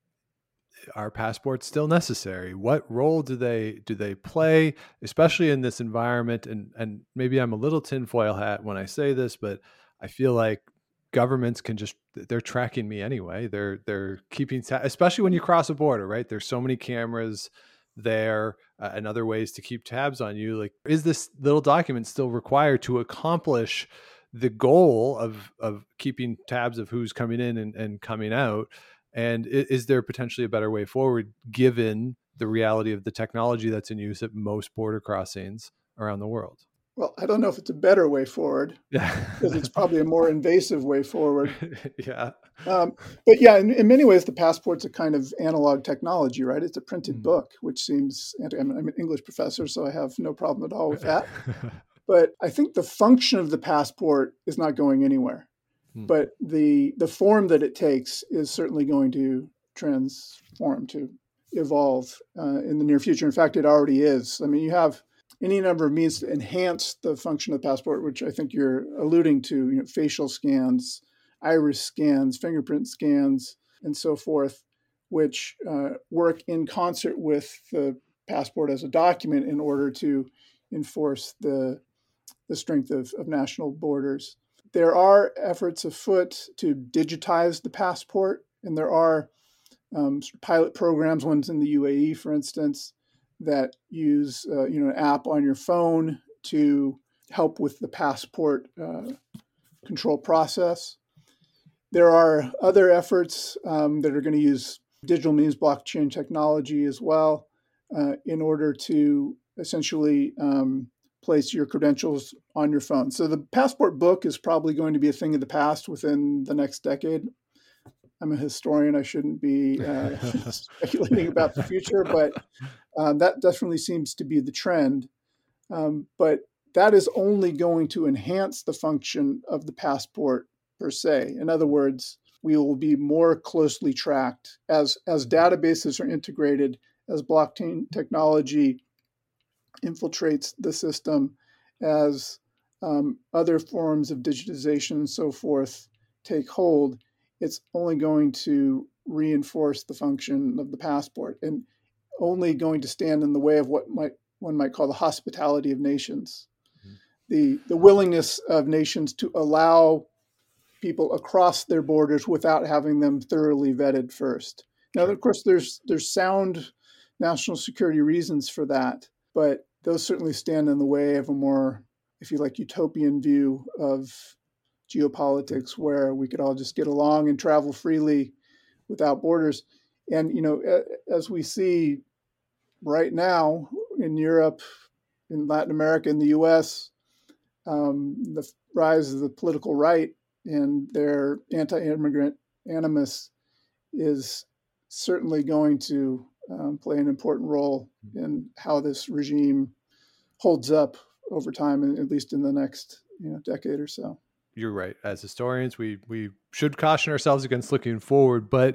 are passports still necessary? What role do they do they play, especially in this environment? And and maybe I'm a little tinfoil hat when I say this, but I feel like governments can just, they're tracking me anyway. They're they're keeping, especially when you cross a border, right? There's so many cameras there uh, and other ways to keep tabs on you. Like, is this little document still required to accomplish the goal of of keeping tabs of who's coming in and, and coming out? And is there potentially a better way forward, given the reality of the technology that's in use at most border crossings around the world? Well, I don't know if it's a better way forward, Yeah, because it's probably a more invasive way forward. Yeah. Um, but yeah, in, in many ways, the passport's a kind of analog technology, right? It's a printed mm. book, which seems, I'm an English professor, so I have no problem at all with that. But I think the function of the passport is not going anywhere. But the the form that it takes is certainly going to transform, to evolve uh, in the near future. In fact, it already is. I mean, you have any number of means to enhance the function of the passport, which I think you're alluding to, you know, facial scans, iris scans, fingerprint scans, and so forth, which uh, work in concert with the passport as a document in order to enforce the, the strength of, of national borders. There are efforts afoot to digitize the passport, and there are um, pilot programs, ones in the U A E, for instance, that use uh, you know, an app on your phone to help with the passport uh, control process. There are other efforts um, that are going to use digital means, blockchain technology as well, uh, in order to essentially um, place your credentials on your phone. So the passport book is probably going to be a thing of the past within the next decade. I'm a historian. I shouldn't be uh, speculating about the future, but um, that definitely seems to be the trend. Um, but that is only going to enhance the function of the passport per se. In other words, we will be more closely tracked as, as databases are integrated, as blockchain technology infiltrates the system, as um, other forms of digitization and so forth take hold. It's only going to reinforce the function of the passport and only going to stand in the way of what might one might call the hospitality of nations. Mm-hmm. the the willingness of nations to allow people across their borders without having them thoroughly vetted first. Now, of course, there's there's sound national security reasons for that, but those certainly stand in the way of a more, if you like, utopian view of geopolitics, where we could all just get along and travel freely without borders. And, you know, as we see right now in Europe, in Latin America, in the U S, um, the rise of the political right and their anti-immigrant animus is certainly going to um, play an important role in how this regime holds up over time, at least in the next you know, decade or so. You're right. As historians, we we should caution ourselves against looking forward. But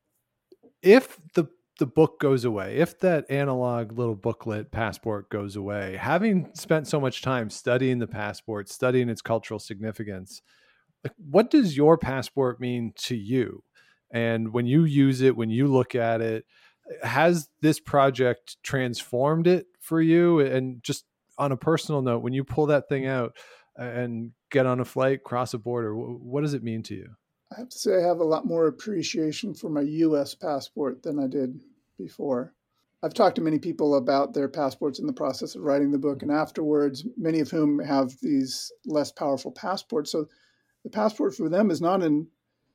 if the the book goes away, if that analog little booklet passport goes away, having spent so much time studying the passport, studying its cultural significance, like, what does your passport mean to you? And when you use it, when you look at it, has this project transformed it for you? And just on a personal note, when you pull that thing out and get on a flight, cross a border, what does it mean to you? I have to say I have a lot more appreciation for my U S passport than I did before. I've talked to many people about their passports in the process of writing the book and afterwards, many of whom have these less powerful passports. So the passport for them is not a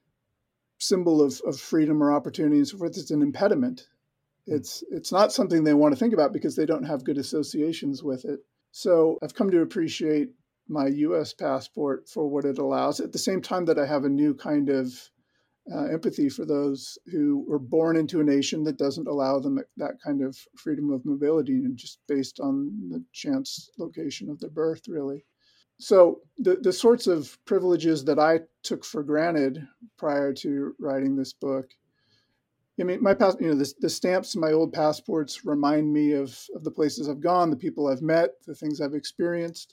symbol of, of freedom or opportunity and so forth. It's an impediment. It's it's not something they want to think about because they don't have good associations with it. So I've come to appreciate my U S passport for what it allows, at the same time that I have a new kind of uh, empathy for those who were born into a nation that doesn't allow them that kind of freedom of mobility, and just based on the chance location of their birth, really. So the, the sorts of privileges that I took for granted prior to writing this book, I mean, my pass, you know, the, the stamps in my old passports remind me of, of the places I've gone, the people I've met, the things I've experienced,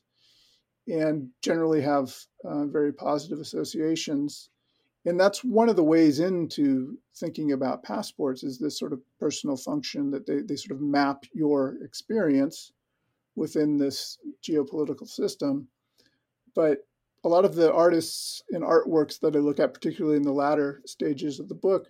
and generally have uh, very positive associations. And that's one of the ways into thinking about passports, is this sort of personal function that they, they sort of map your experience within this geopolitical system. But a lot of the artists and artworks that I look at, particularly in the latter stages of the book,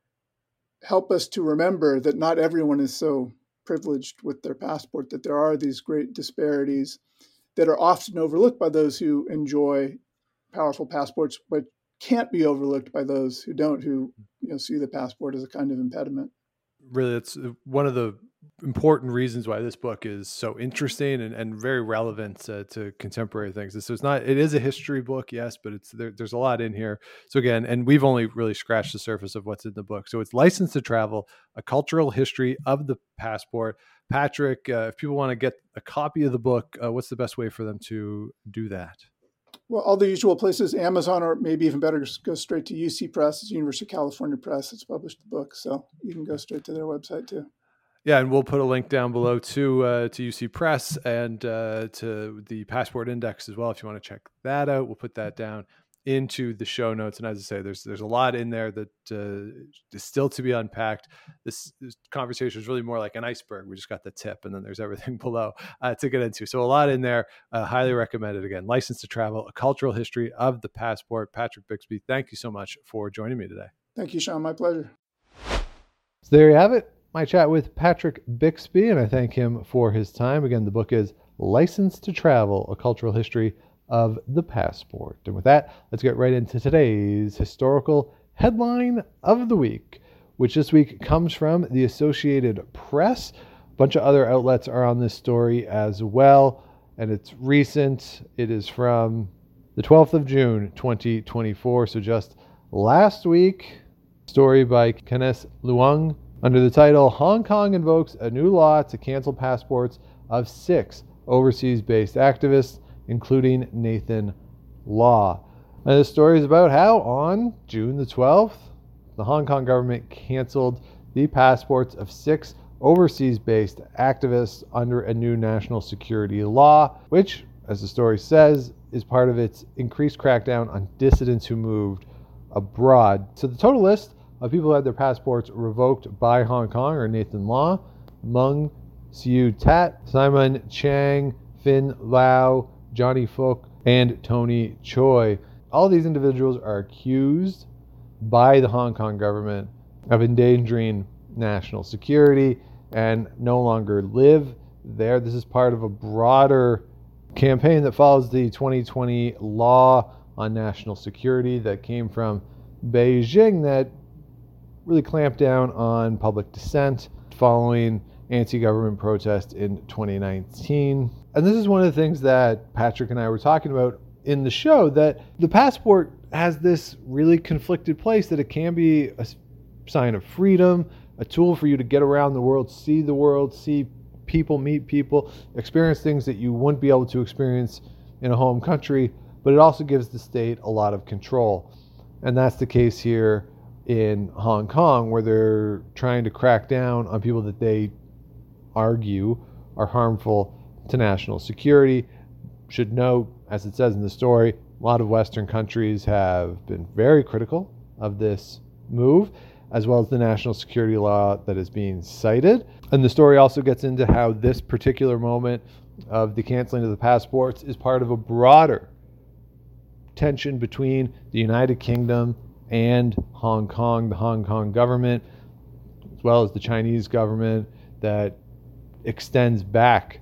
help us to remember that not everyone is so privileged with their passport, that there are these great disparities that are often overlooked by those who enjoy powerful passports, but can't be overlooked by those who don't, who you know, see the passport as a kind of impediment. Really, it's one of the important reasons why this book is so interesting and, and very relevant uh, to contemporary things. So it's not, it is a history book, yes, but it's there, there's a lot in here. So again, and we've only really scratched the surface of what's in the book. So it's License to Travel, A Cultural History of the Passport. Patrick, uh, if people want to get a copy of the book, uh, what's the best way for them to do that? Well, all the usual places, Amazon, or maybe even better, just go straight to U C Press. It's University of California Press. It's published the book, so you can go straight to their website too. Yeah, and we'll put a link down below to uh, to U C Press and uh, to the Passport Index as well if you want to check that out. We'll put that down into the show notes. And as I say, there's there's a lot in there that uh, is still to be unpacked. This, this conversation is really more like an iceberg. We just got the tip, and then there's everything below uh, to get into. So a lot in there. Uh, highly recommended. Again, License to Travel, A Cultural History of the Passport. Patrick Bixby, thank you so much for joining me today. Thank you, Sean. My pleasure. So there you have it. My chat with Patrick Bixby, and I thank him for his time. Again, the book is License to Travel, A Cultural History of the Passport. And with that, let's get right into today's historical headline of the week, which this week comes from the Associated Press. A bunch of other outlets are on this story as well, and it's recent. It is from the twelfth of June, twenty twenty-four, so just last week. Story by Kenneth Luong under the title, Hong Kong invokes a new law to cancel passports of six overseas-based activists, including Nathan Law. And the story is about how on June the twelfth, the Hong Kong government canceled the passports of six overseas-based activists under a new national security law, which, as the story says, is part of its increased crackdown on dissidents who moved abroad. So the total list of people who had their passports revoked by Hong Kong are Nathan Law, Meng Siu Tat, Simon Chang, Fin Lau, Johnny Fok, and Tony Choi. All these individuals are accused by the Hong Kong government of endangering national security and no longer live there. This is part of a broader campaign that follows the twenty twenty law on national security that came from Beijing that really clamped down on public dissent following anti-government protests in twenty nineteen. And this is one of the things that Patrick and I were talking about in the show, that the passport has this really conflicted place, that it can be a sign of freedom, a tool for you to get around the world, see the world, see people, meet people, experience things that you wouldn't be able to experience in a home country, but it also gives the state a lot of control. And that's the case here in Hong Kong, where they're trying to crack down on people that they argue are harmful to national security. Should note, as it says in the story, a lot of Western countries have been very critical of this move, as well as the national security law that is being cited. And the story also gets into how this particular moment of the canceling of the passports is part of a broader tension between the United Kingdom and Hong Kong, the Hong Kong government, as well as the Chinese government, that extends back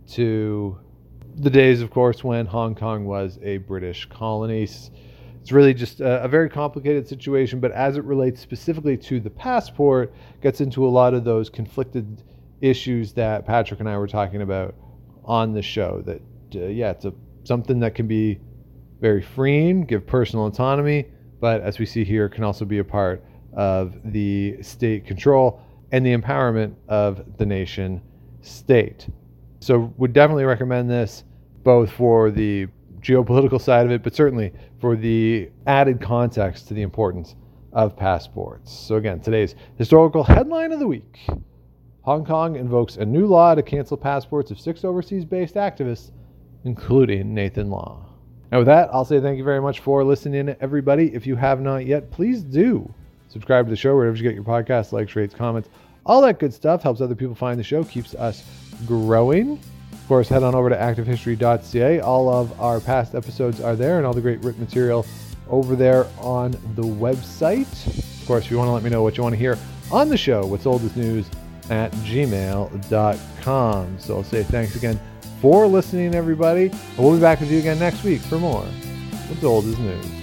to the days, of course, when Hong Kong was a British colony. It's really just a, a very complicated situation, but as it relates specifically to the passport, gets into a lot of those conflicted issues that Patrick and I were talking about on the show. That, uh, yeah, it's a, something that can be very freeing, give personal autonomy, but as we see here, can also be a part of the state control and the empowerment of the nation state. So would definitely recommend this, both for the geopolitical side of it, but certainly for the added context to the importance of passports. So again, today's historical headline of the week: Hong Kong invokes a new law to cancel passports of six overseas-based activists, including Nathan Law. And with that, I'll say thank you very much for listening, everybody. If you have not yet, please do subscribe to the show wherever you get your podcasts, likes, rates, comments, all that good stuff. Helps other people find the show, keeps us growing. Of course, head on over to active history dot c a. All of our past episodes are there, and all the great written material over there on the website. Of course, if you want to let me know what you want to hear on the show, what's oldest news at gmail dot com. So I'll say thanks again for listening, everybody. And we'll be back with you again next week for more What's Old is News.